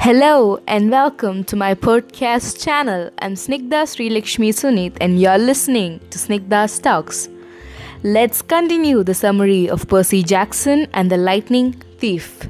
Hello and welcome to my podcast channel. I'm Snigdha Srilakshmi Sunit and you're listening to Snigdha's Talks. Let's continue the summary of Percy Jackson and the Lightning Thief.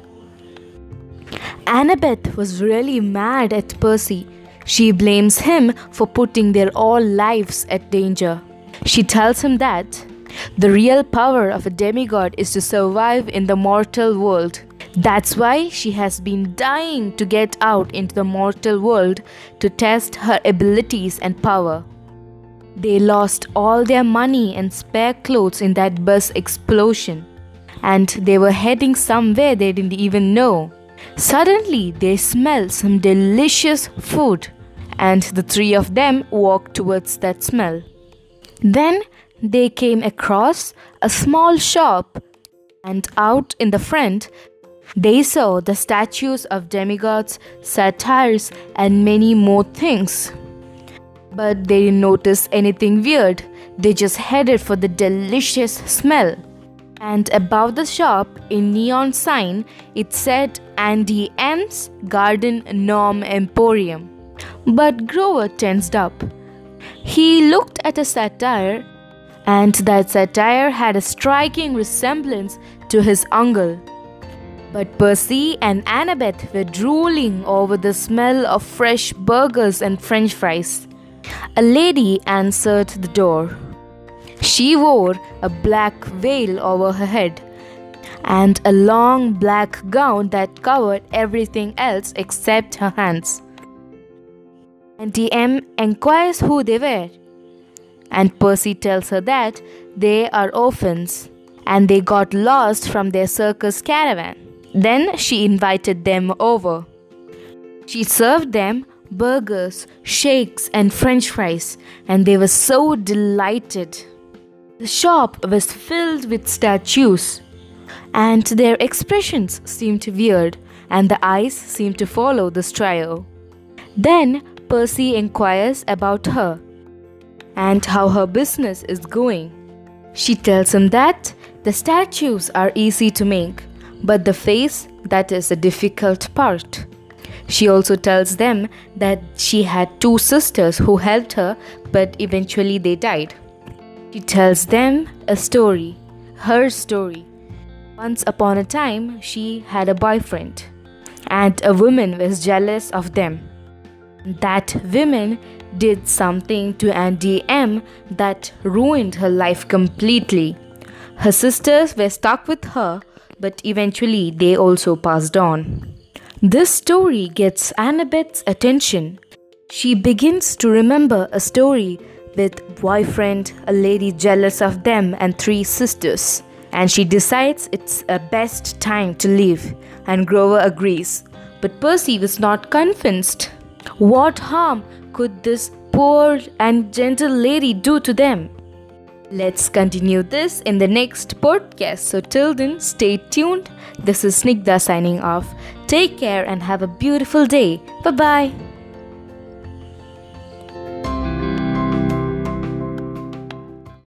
Annabeth was really mad at Percy. She blames him for putting their all lives at danger. She tells him that the real power of a demigod is to survive in the mortal world. That's why she has been dying to get out into the mortal world to test her abilities and power. They lost all their money and spare clothes in that bus explosion, and they were heading somewhere they didn't even know. Suddenly, they smelled some delicious food, and the three of them walked towards that smell. Then they came across a small shop, and out in the front, they saw the statues of demigods, satyrs, and many more things. But they didn't notice anything weird. They just headed for the delicious smell. And above the shop, in neon sign, it said Andy M's Garden Gnome Emporium. But Grover tensed up. He looked at a satyr, and that satyr had a striking resemblance to his uncle. But Percy and Annabeth were drooling over the smell of fresh burgers and french fries. A lady answered the door. She wore a black veil over her head and a long black gown that covered everything else except her hands. Auntie M inquires who they were, and Percy tells her that they are orphans and they got lost from their circus caravan. Then she invited them over. She served them burgers, shakes, and french fries, and they were so delighted. The shop was filled with statues, and their expressions seemed weird, and the eyes seemed to follow this trio. Then Percy inquires about her and how her business is going. She tells him that the statues are easy to make, but the face, that is the difficult part. She also tells them that she had two sisters who helped her, but eventually they died. She tells them a story, her story. Once upon a time, she had a boyfriend, and a woman was jealous of them. That woman did something to Auntie M that ruined her life completely. Her sisters were stuck with her, but eventually they also passed on. This story gets Annabeth's attention. She begins to remember a story with boyfriend, a lady jealous of them, and three sisters. And she decides it's a best time to leave, and Grover agrees. But Percy was not convinced. What harm could this poor and gentle lady do to them? Let's continue this in the next podcast. So till then, stay tuned. This is Snigdha signing off. Take care and have a beautiful day. Bye-bye.